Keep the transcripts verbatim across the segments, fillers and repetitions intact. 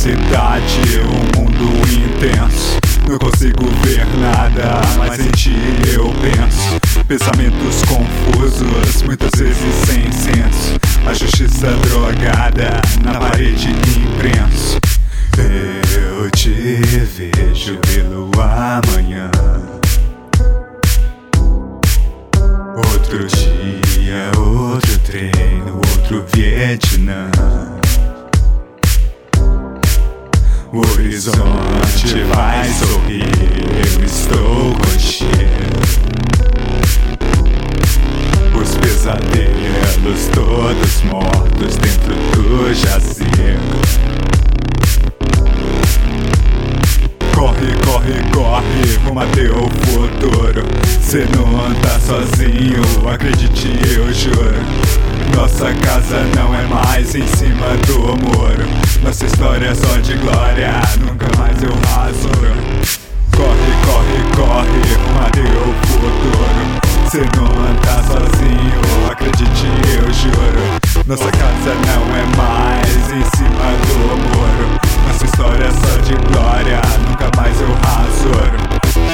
cidade, um mundo intenso. Não consigo ver nada, mas em ti eu penso. Pensamentos confusos, muitas vezes sem senso. A justiça drogada, na parede imprenso. Eu te vejo pelo amanhã. Outro dia, outro treino, outro Vietnã. O horizonte vai sorrir, eu estou contigo. Os pesadelos todos mortos dentro do jazigo. Corre, corre, corre, rumo a teu futuro. Cê não tá sozinho, acredite, eu juro. Nossa casa não é mais em cima do muro. Nossa história é só de glória, nunca mais eu rasuro. Corre, corre, corre, rumo a teu futuro. Cê não tá sozinho, acredite, eu juro. Nossa casa não é mais em cima do muro. Nossa história é só de glória, nunca mais eu rasuro.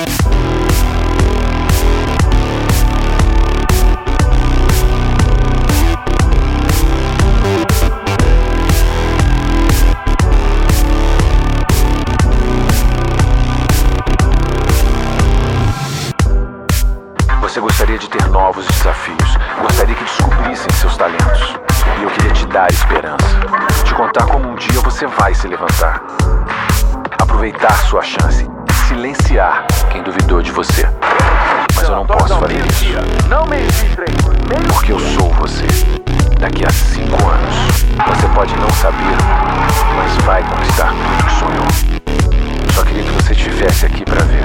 Você gostaria de ter novos desafios, gostaria que descobrissem seus talentos. E eu queria te dar esperança, te contar como um dia você vai se levantar. Aproveitar sua chance, silenciar quem duvidou de você. Mas eu não posso fazer isso, porque eu sou você. Daqui a cinco anos, você pode não saber, mas vai conquistar tudo que sonhou. Só queria que você estivesse aqui pra ver.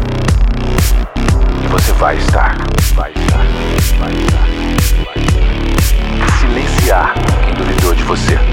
E você vai estar, vai estar, vai estar, vai estar. Silenciar quem duvidou de você.